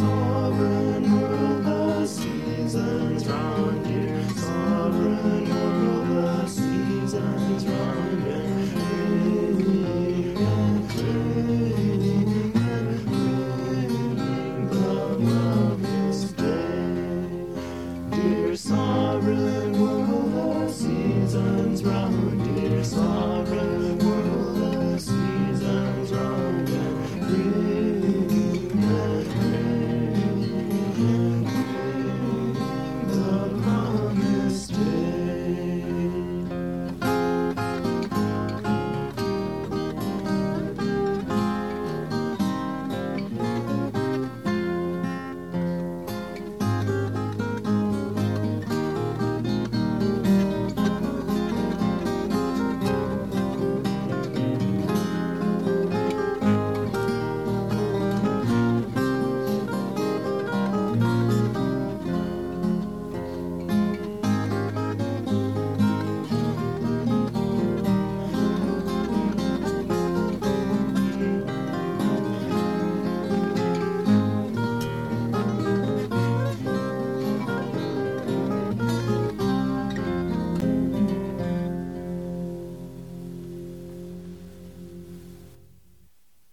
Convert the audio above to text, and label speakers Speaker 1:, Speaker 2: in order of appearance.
Speaker 1: sovereign world, the seasons round, dear sovereign world, the seasons round, and ring and ring and ring the glorious day. Dear sovereign world, the seasons round, dear sovereign